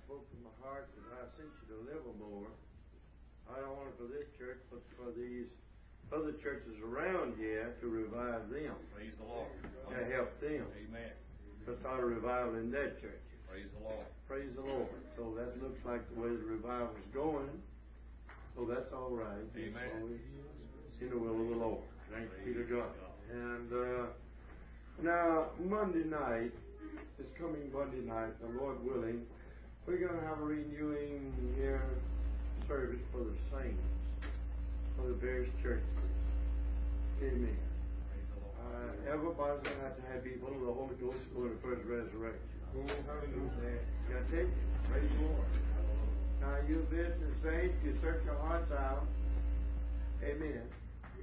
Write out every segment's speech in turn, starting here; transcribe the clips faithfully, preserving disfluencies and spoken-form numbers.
spoke to my heart that I sent you to Livermore. I don't want it for this church, but for these other churches around here to revive them. Praise the Lord. To help them. Amen. To start a revival in their churches. Praise the Lord. Praise the Lord. So that looks like the way the revival's going. So that's all right. Amen. It's in the will of the Lord. Thanks be to God. And uh, now, Monday night, this coming Monday night, the Lord willing, we're going to have a renewing here service for the saints, for the various churches. Amen. Uh, everybody's going to have to have be full of the Holy Ghost for the first resurrection. Oh, hallelujah. Got to take it. Praise the Lord. Now, you business saints, you search your hearts out. Amen.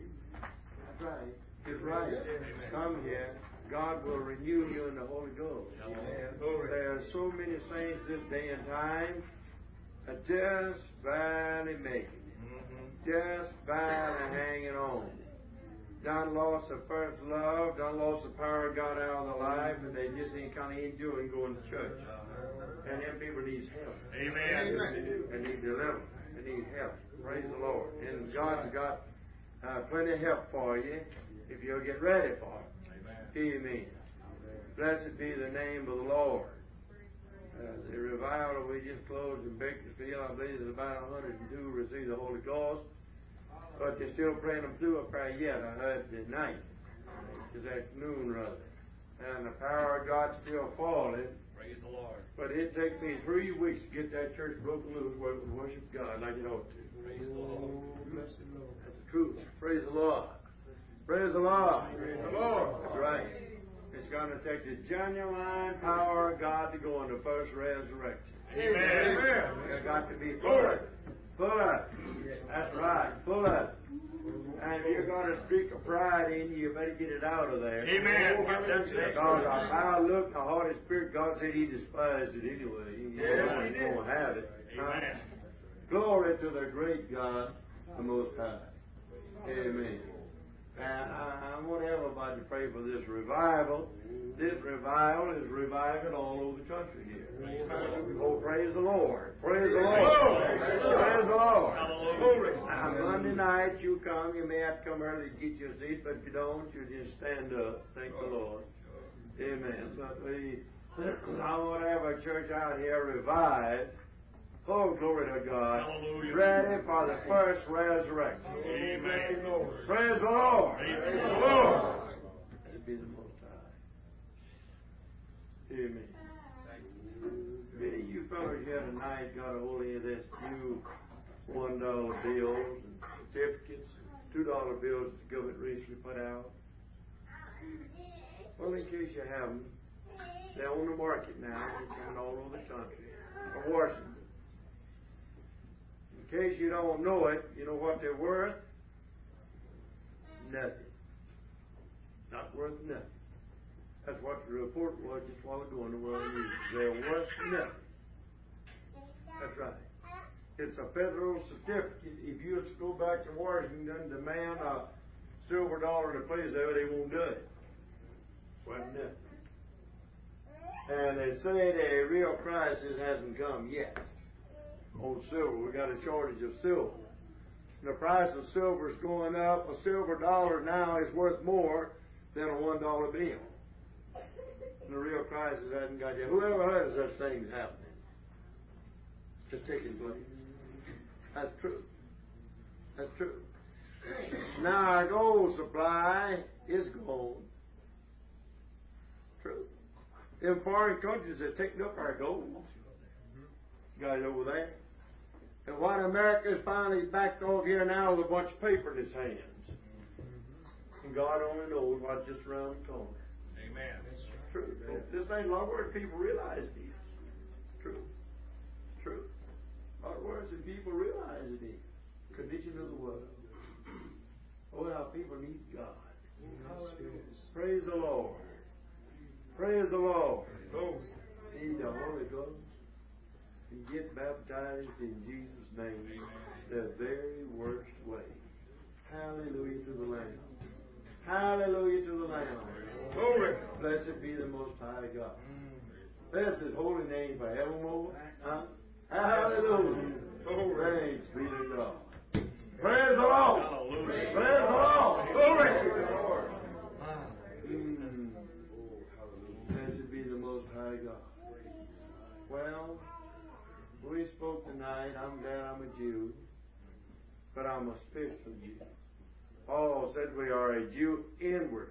That's right. It's right. Amen. Come here. God will renew you in the Holy Ghost. Amen. There are so many saints this day and time that just barely making it. Mm-hmm. Just barely hanging on. Done lost their first love, done lost the power of God out of their life, and they just ain't kind of enjoying going to church. And them people need help. Amen. They need deliverance. They need help. Praise the Lord. And God's got uh, plenty of help for you if you'll get ready for it. Amen. Amen. Blessed be the name of the Lord. Uh, the revival we just closed in Bakersfield, I believe there's about one hundred two received the Holy Ghost. But they're still praying them through a prayer yet. I heard tonight, this afternoon rather. And the power of God's still falling. Praise the Lord. But it takes me three weeks to get that church broken loose where it would worship God like it ought to. Praise the Lord. Bless the Lord. That's the truth. Praise the Lord. Praise the Lord. Praise the Lord. That's right. It's going to take the genuine power of God to go on the first resurrection. Amen. Amen. You've got to be full of it. Full of it. That's right. Full of it. And if you're going to speak of pride in you, you better get it out of there. Amen. That's it. Because our foul look, the Holy Spirit, God said He despised it anyway. He Yeah, He won't have it. Amen. Glory to the great God, the Most High. Amen. And I, I want everybody to pray for this revival. This revival is reviving all over the country here. Oh, praise the Lord. Praise the Lord. Praise the Lord. Now, Monday night you come, you may have to come early to get your seat, but if you don't, you just stand up. Thank the Lord. Amen. But we, I want to have a church out here revived. Oh, glory to God. Hallelujah. Ready for the first resurrection. Amen. Praise the Lord. Praise the Lord. Blessed be the Most High. Amen. Many of you fellows here tonight got a hold of this few one dollar bills and certificates, two dollar bills that the government recently put out. Well, in case you haven't, they're on the market now. They're coming all over the country. From Washington. In case you don't know it, you know what they're worth? Nothing. Not worth nothing. That's what the report was just a while ago in the World News. They're worth nothing. That's right. It's a federal certificate. If you was to go back to Washington and demand a silver dollar to place there, they won't do it. Worth nothing. And they say the real crisis hasn't come yet. On silver, we got a shortage of silver. The price of silver is going up. A silver dollar now is worth more than a one dollar bill. And the real crisis hasn't got yet. Whoever heard of such things happening? It's taking place. That's true. That's true. Now our gold supply is gone. True. In foreign countries, they're taking up our gold. Guys over there. And what America's finally backed off here now with a bunch of paper in its hands. And God only knows what's just around the corner. Amen. It's true. This ain't a lot of words people realize it is. True. True. A lot of words that people realize it is. Condition of the world. Oh, how people need God. Praise the Lord. Praise the Lord. Need the Holy Ghost. And get baptized in Jesus' name. Amen. The very worst way. Hallelujah to the Lamb. Hallelujah to the Lamb. Glory. Blessed be the Most High God. Bless His holy name forevermore. Huh? Hallelujah. Praise be to God. Praise the Lord. Hallelujah. Praise the Lord. Glory. Lord. Mm. Blessed be the Most High God. Well, we spoke tonight. I'm glad I'm a Jew, but I'm a spiritual Jew. Paul said we are a Jew inwardly.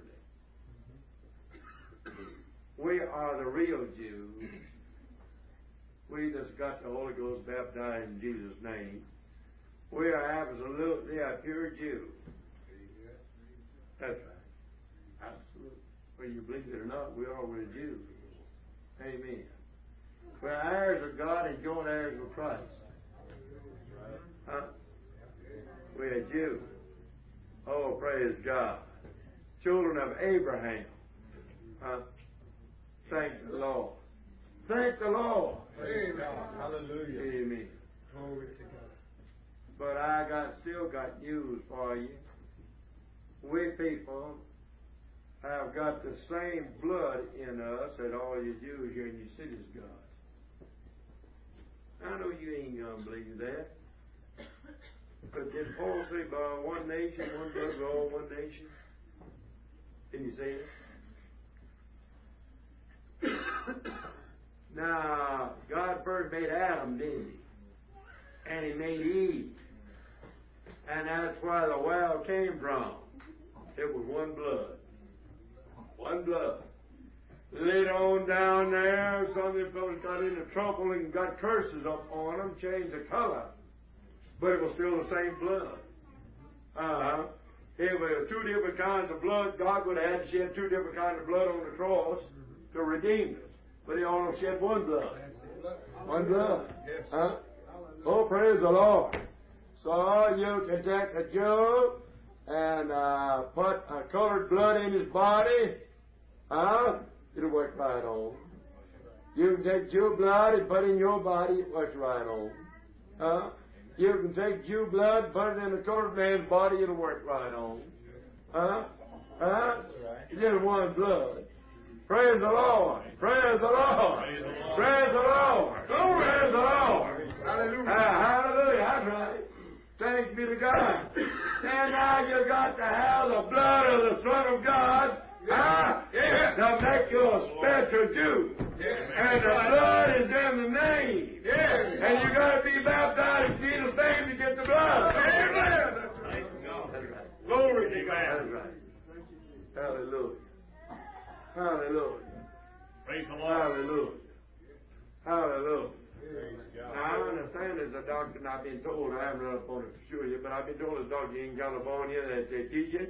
We are the real Jews. We that's got the Holy Ghost baptized in Jesus' name. We are absolutely a pure Jew. That's right. Absolutely. Whether you believe it or not, we are we're Jews. Amen. We're heirs of God and joint heirs with Christ. Huh? We're Jews. Oh, praise God. Children of Abraham. Huh? Thank the Lord. Thank the Lord. Praise God. Hallelujah. Amen. Glory to God. But I got still got news for you. We people have got the same blood in us that all you Jews here in your cities got. I know you ain't gonna believe that. But did Paul say by one nation, one blood, we're all one nation? Can you say it? Now, God first made Adam, didn't He? And He made Eve. And that's where the well came from. It was one blood. One blood. Later on down there, some of them fellas got into trouble and got curses up on them, changed the color. But it was still the same blood. Uh-huh. If there were two different kinds of blood, God would have had to shed two different kinds of blood on the cross to redeem us. But He only shed one blood. One blood. Huh? Oh, praise the Lord. So you can take a Jew and uh, put a colored blood in his body. Huh? It'll work right on. You can take Jew blood and put it in your body. It works right on. Huh? You can take Jew blood, put it in a colored man's body. It'll work right on. Huh? Huh? It's just one blood. Praise the Lord. Praise the Lord. Praise the Lord. Praise the Lord. Hallelujah. Uh, hallelujah. That's right. Thanks be to God. And now you got to have the blood of the Son of God. Huh? Yes. To make you a special Jew. Yes. And the blood is in the name. Yes. And you got to be baptized in Jesus' name to get the blood. Amen. Thank God. That's right. Glory to God. That's right. Hallelujah. Hallelujah. Praise the Lord. Hallelujah. Hallelujah. Now, I understand there's a doctrine I've been told, I haven't read up on it for sure yet, but I've been told there's a doctrine in California that they teach it,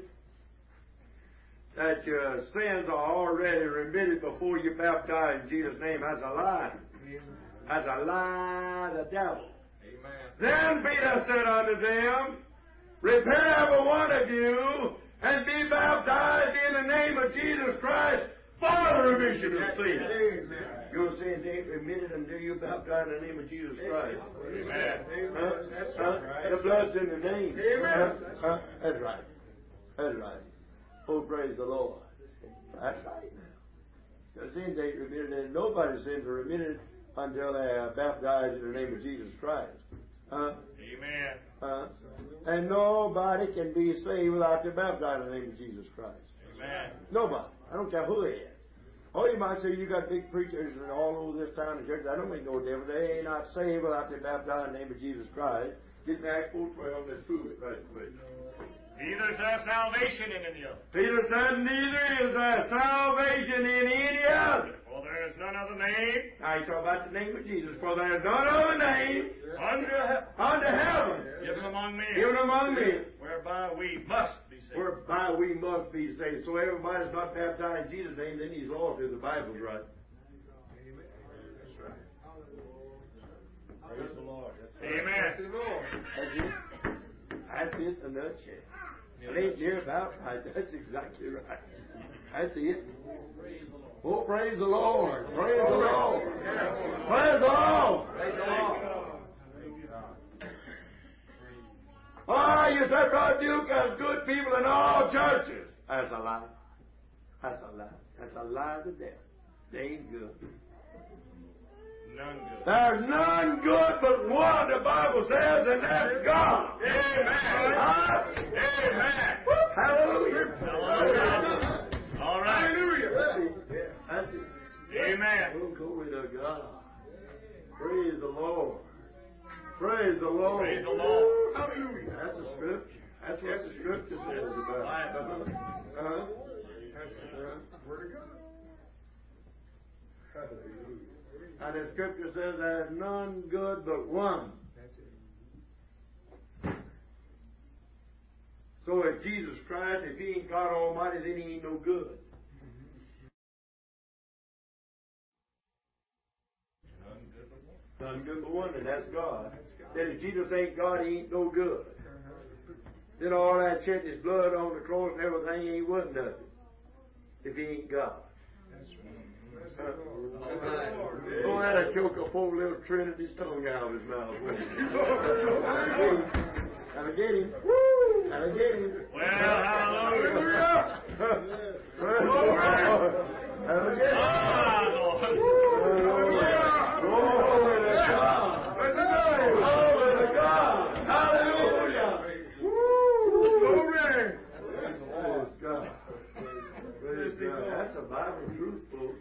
that your sins are already remitted before you're baptized in Jesus' name. That's a lie. That's a lie of the devil. Amen. Then Peter said unto them, repent every one of you, and be baptized in the name of Jesus Christ for the remission of sins. Your sins ain't remitted until you're baptized in the name of Jesus Christ. Amen. Huh? Huh? The blood's in the name. Amen. Huh? Huh? That's right. That's right. Oh, praise the Lord. That's right now. Your sins ain't remitted, and nobody's sins are remitted until they are baptized in the name of Jesus Christ. Huh? Amen. Huh? And nobody can be saved without they're baptized in the name of Jesus Christ. Amen. Nobody. I don't care who they are. Oh, you might say you got big preachers all over this town and church. I don't make no difference. They ain't not saved without they're baptized in the name of Jesus Christ. Get me Acts four twelve. Let's prove it right quick. Neither is there salvation in any other. Peter said, neither is there salvation in any other. For there is none other name. Now he's talking about the name of Jesus. For there is none other name Under heaven. under heaven Given among men. given among men, Whereby we must be saved. whereby we must be saved. So everybody's not baptized in Jesus' name, then he's lost if the Bible's right. Praise the Lord. Amen. That's it. That's it in a nutshell. It ain't near about right. That's exactly right. That's it. Oh, praise the Lord. Praise the Lord. Praise the Lord. Praise the Lord. Oh, you said, Brother Duke, there's good people in all churches. That's a lie. That's a lie. That's a lie to death. They ain't good. None good. There's none good but one, the Bible says, and that's God. Amen. Huh? Amen. Hallelujah. Hallelujah. All right. Hallelujah. That's it. Amen. Oh, glory to God. Praise the Lord. Praise the Lord. Praise the Lord. Hallelujah. That's a scripture. That's what the scripture says about it. Uh-huh. Uh-huh. Word of God. Hallelujah. And the scripture says there's none good but one. That's it. So if Jesus Christ, if He ain't God Almighty, then He ain't no good. None good but one, and that's God. Then if Jesus ain't God, He ain't no good. Then all that shedding His blood on the cross and everything, He ain't worth nothing. If He ain't God. Uh, oh, that'd choke a poor little Trinity's tongue out of his mouth. That'll get him. That'll get him. Well, hallelujah. That'll get him. Glory to God. Glory to God. Hallelujah. Glory. Praise God. Praise God. That's a Bible truth, folks.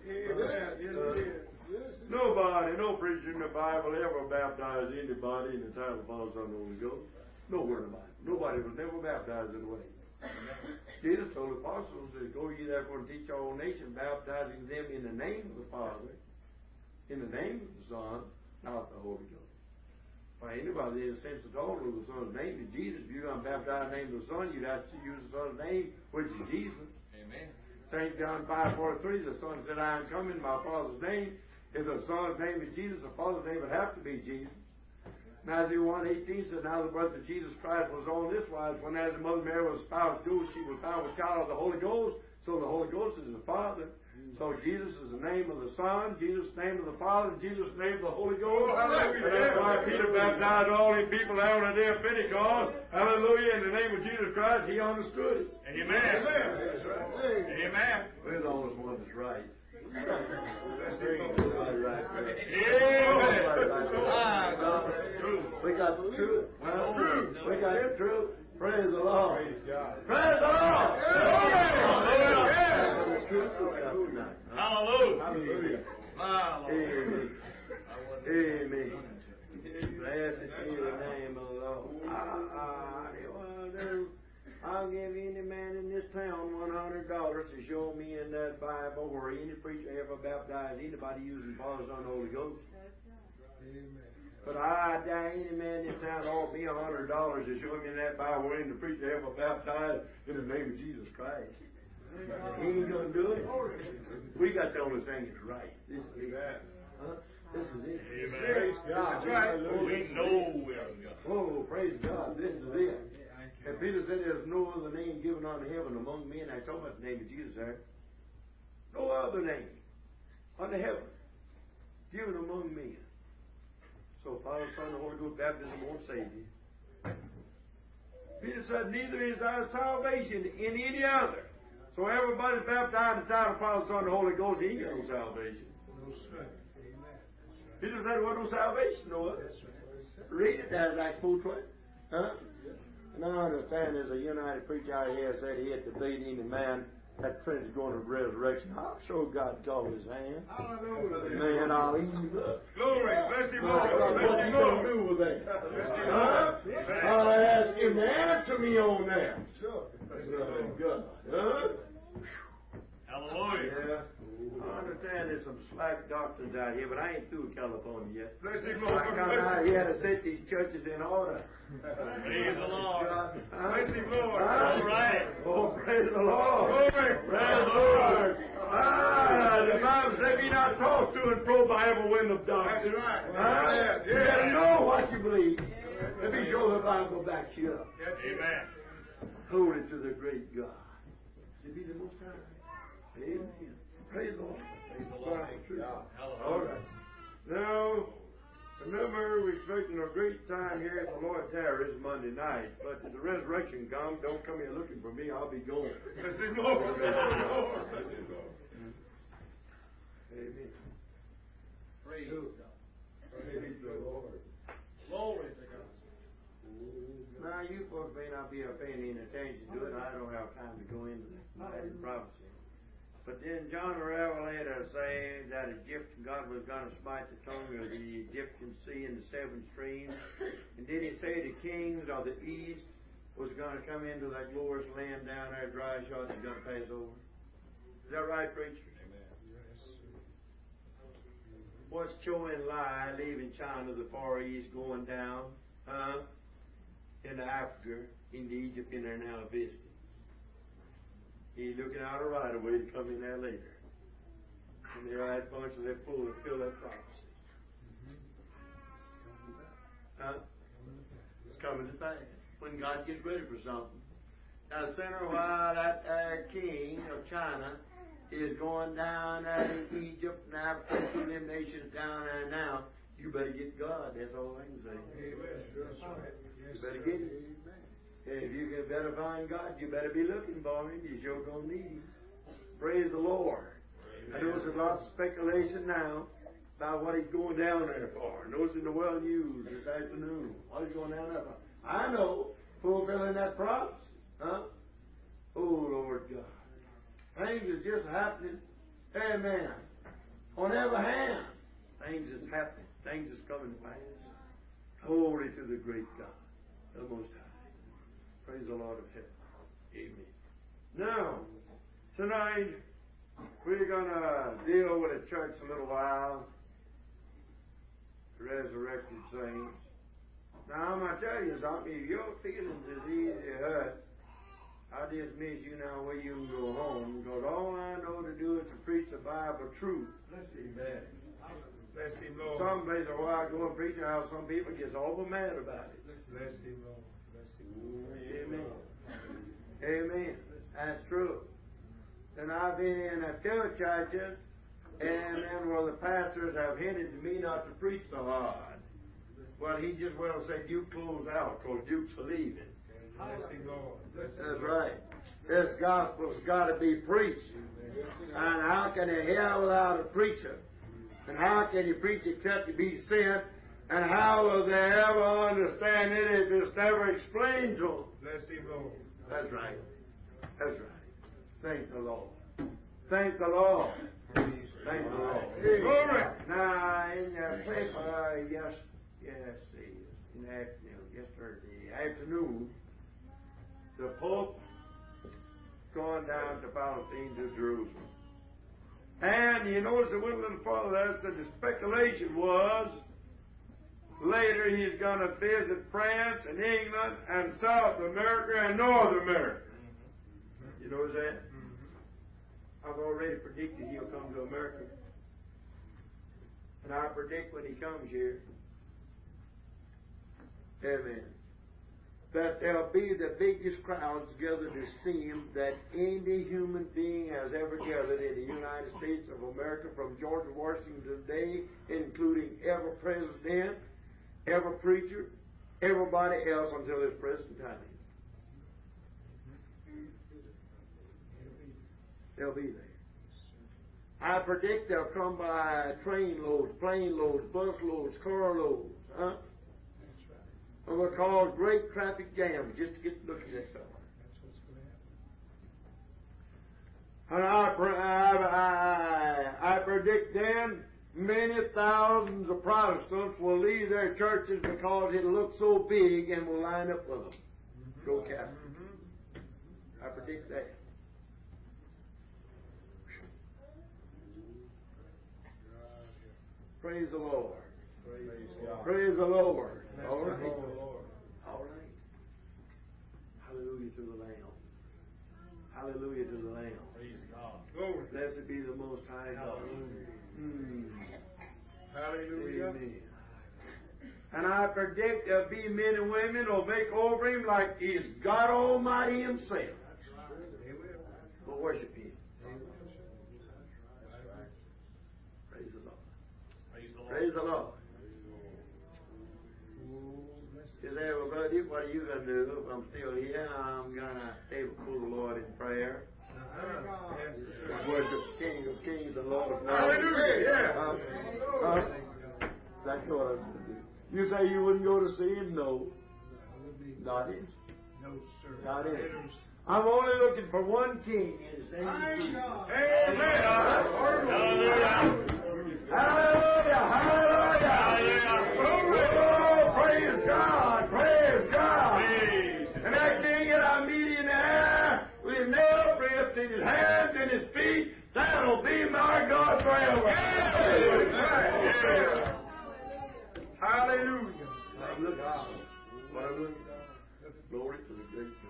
Nobody, no preacher in the Bible ever baptized anybody in the time of Father, Son, and Holy Ghost. Nowhere in the Bible. Nobody was never baptized in the way. Jesus told the apostles, says, go ye therefore and teach all nations, baptizing them in the name of the Father, in the name of the Son, not the Holy Ghost. By anybody in a sense at all of the Son's name is Jesus. If you're going to baptize the name of the Son, you'd have to use the Son's name, which is Jesus. Amen. Saint John five forty-three, the Son said, I am come in my Father's name. If the Son's name is Jesus, the Father's name would have to be Jesus. Matthew one eighteen said, now the birth of Jesus Christ was on this wise. When as the Mother Mary was espoused to, she was found with child of the Holy Ghost. So the Holy Ghost is the Father. So Jesus is the name of the Son, Jesus the name of the Father, and Jesus the name of the Holy Ghost. Hallelujah. And that's why Peter baptized all these people out on the day of Pentecost. Hallelujah. In the name of Jesus Christ, he understood it. Amen. Amen. Amen. We're the only one that's right. Amen. We got the truth. Well, we got the truth. Praise the Lord. Praise God. Praise the Lord. Hallelujah. Hallelujah. Amen. Amen. Blessed be the name of the Lord. I'll give any man in this town one hundred dollars to show me in that Bible where any preacher ever baptized anybody using Father, Son, and Holy Ghost. Amen. But I dare any man in this town offer me a hundred dollars to show me in that Bible where any preacher ever baptized in the name of Jesus Christ. He ain't gonna do it. We got the only thing that's right. This is it. Huh? This is it. Amen. Praise God. That's right. We know we're God. Oh, praise God. This is it. And Peter said there's no other name given unto heaven among men. I told about the name of Jesus there. No other name unto heaven given among men. So Father, Son, and Holy Ghost baptism won't save you. Peter said, neither is our salvation in any other. So everybody's baptized in the time of Father, Son, and Holy Ghost, he ain't got no salvation. No, sir. Amen. Peter said there wasn't no salvation, no other. Read it there, Acts four twenty. Huh? And I understand there's a United preacher out here said he had to beat any man that Trinity going to resurrection. I'm sure God called his hand. Hallelujah. Man, I'll eat you up. Glory. Bless him, Lord. What you going to do with that? Huh? I'll ask him to answer me on that. Sure. God. Huh? Hallelujah. Yeah. I understand there's some slack doctrines out here, but I ain't through California yet. Bless him, Lord. I come out here to set these churches in order. Praise the Lord. Huh? Bless him, Lord. Huh? All right. Oh, praise the Lord. Glory. Praise the Lord. Ah, the Bible says be not tossed to and fro by every wind of doctrine. That's right. Huh? Yeah. You gotta know what you believe. And be sure the Bible backs you up. Amen. Hold it to the great God. To be the most high. Amen. Praise the Lord. Praise the Lord. All right. Now, remember, we're expecting a great time here at the Lord Tarries Monday night. But if the resurrection comes, don't come here looking for me. I'll be going. Bless him, Lord. Amen. Praise Who? God. Praise the Lord. Glory to God. Now, you folks may not be paying any attention to it. I don't have time to go into that in prophecy. But then John the Revelator saying that Egyptian God was going to smite the tongue of the Egyptian sea in the seven streams. And did he say the kings of the east was going to come into that glorious land down there, dry shod, and going to pass over? Is that right, preachers? Amen. What's Chou En-lai leaving China, the Far East, going down, huh? Into Africa, into Egypt, in there now visiting. He's looking out a right away to come in there later. And the right bunch of that full to fill that prophecy. Huh? It's coming to pass. When God gets ready for something. Now, center while that uh, king of China is going down there in Egypt and Africa, and them nations down there now, you better get God. That's all I can say. You better get it. If you can better find God, you better be looking for Him. You sure gonna need Him. Praise the Lord. I know there's lots of speculation now about what He's going down there for. Notice in the World News this afternoon, what He's going down there for. I know, fulfilling that promise. Huh? Oh, Lord God. Things is just happening. Amen. On every hand, things is happening. Things is coming to pass. Glory to the great God, the Most High. Praise the Lord of heaven. Amen. Now, tonight, we're going to deal with the church a little while. Resurrected saints. Now, I'm going to tell you something. If your feelings is easy hurt, I dismiss you now where you can go home, because all I know to do is to preach the Bible truth. Amen. Bless Him, Lord. Some places where I go and preach, how some people get awful mad about it. Bless Him, Lord. Amen. Amen. That's true. And I've been in a few churches, and then where the pastors have hinted to me not to preach so hard. Well, he just well said, you close out, because Duke's leaving. Bless Him, Lord. That's right. This gospel's got to be preached. And how can you hear without a preacher? And how can you preach except to be sent? And how will they ever understand it if it's never explained to them? Bless Him, Lord. That's right. That's right. Thank the Lord. Thank the Lord. Thank the Lord. Glory. Now, in your paper, yes, yes, in the afternoon, yesterday afternoon, the Pope going down to Palestine, to Jerusalem. And you notice it went a little further there, said the speculation was later he's going to visit France and England and South America and North America. You notice that? I've already predicted he'll come to America. And I predict when he comes here, amen, that there'll be the biggest crowds gathered to see him that any human being has ever gathered in the United States of America, from George Washington today, including every president, every preacher, everybody else until this present time. They'll be there. I predict they'll come by train loads, plane loads, bus loads, car loads, huh? And we'll cause great traffic jams just to get to look at that stuff. And I, I, I, I predict then many thousands of Protestants will leave their churches because it'll look so big and will line up with them. Mm-hmm. Go Catholic. Mm-hmm. I predict that. Praise the Lord. Praise God. Praise the Lord. Bless All right. the Lord. All right. Hallelujah to the Lamb. Hallelujah to the Lamb. Praise God. Glory. Blessed be the Most High God. Mm. Hallelujah. Amen. And I predict there'll be men and women who'll make over him like he's God Almighty Himself. That's right. They will. Will worship Him. They will. That's right. Praise the Lord. Praise the Lord. Praise the Lord. You say, well, brother, what are you going to do if I'm still here? I'm going to stay before the Lord in prayer. Uh-huh. Yes. Worship the King of Kings, the Lord of Lords. Hallelujah. Yeah. Uh, uh, That's what I'm going to do. You say you wouldn't go to see him? No. Not in. No, sir. Not in. I'm only looking for one king, and his name is Jesus. Amen. Hallelujah! Hallelujah! Oh, praise God! Praise God! And that king that I meet in there with his nail prints in his hands and his feet, that'll be my God forever. Hallelujah! What I'm looking for. What I'm looking for. Glory to the great king.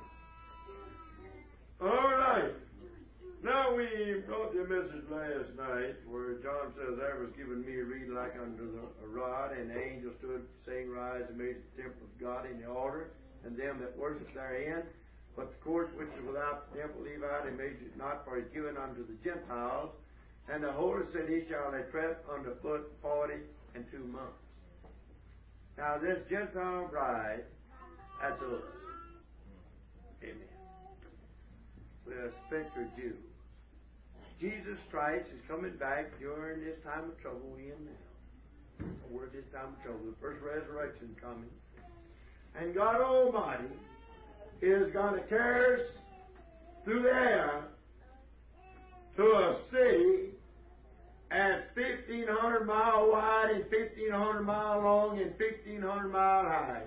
All right. Now we brought the message last night where John says, "There was given me a reed like unto the, a rod, and the angel stood saying, Rise and make the temple of God in the altar, and them that worship therein. But the court which is without the temple leave out, and measure it not, for it is given unto the Gentiles. And the holy city shall they tread under foot forty and two months." Now this Gentile bride, that's us. Amen. We're a spectre Jew. Jesus Christ is coming back during this time of trouble we in now. We're at this time of trouble. The first resurrection coming. And God Almighty is going to carry us through the air to a city at fifteen hundred mile wide and fifteen hundred mile long and fifteen hundred mile high.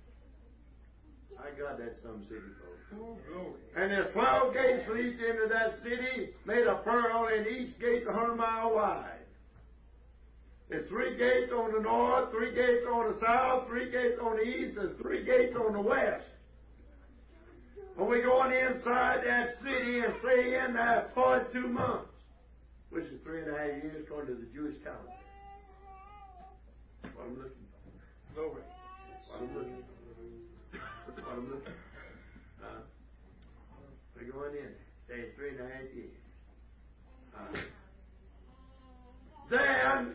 I got that some city, folks. Oh, glory. And there's twelve gates for each end of that city, made of pearl, and each gate a hundred mile wide. There's three gates on the north, three gates on the south, three gates on the east, and three gates on the west. When we go on inside that city and stay in there forty-two months, which is three and a half years according to the Jewish calendar. What I'm looking for. Glory. What I'm looking for. What I'm looking for. Uh, we're going in. Stay three and a half years. Uh, then,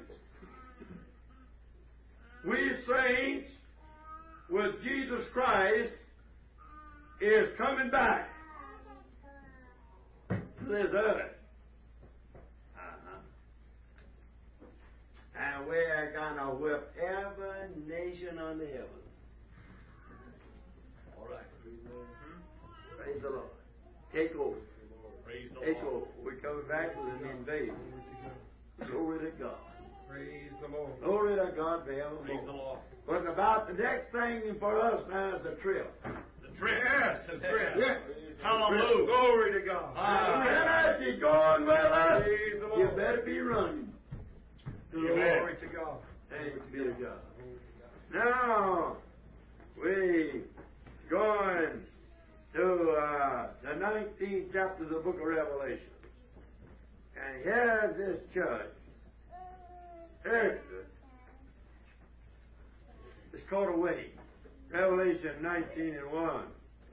we saints with Jesus Christ is coming back to this earth. Uh-huh. And we're going to whip every nation under heaven. All right. Praise the Lord. Take over. Praise the Take Lord. over. We're coming back with an invasion. Glory to God. Praise the Lord. Glory to God forevermore. Praise the Lord. But about the next thing for us now is a trip. The trip. Yes, the trip. Yeah. Hallelujah. Glory to God. And if you're going with us, Praise the you Lord. better be running. To the Amen. Lord. to God. Thanks be to God. Now, we going to uh, the nineteenth chapter of the book of Revelation. And here's this church. Here's it. It's called a wedding. Revelation nineteen and one.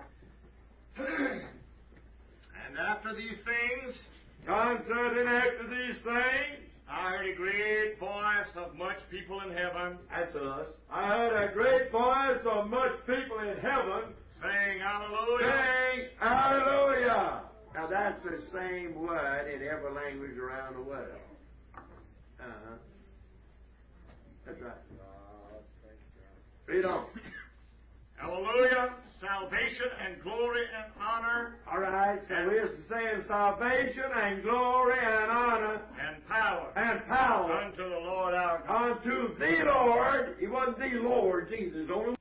And after these things, God said, and after these things, I heard a great voice of much people in heaven, that's us. I heard a great voice of much people in heaven saying, Hallelujah. saying, Hallelujah. Now that's the same word in every language around the world. Uh-huh. That's right. Read on. Hallelujah. Salvation and glory and honor All right, so we're saying salvation and glory and honor and power and power unto the Lord our God. unto the Lord. He wasn't the Lord Jesus, only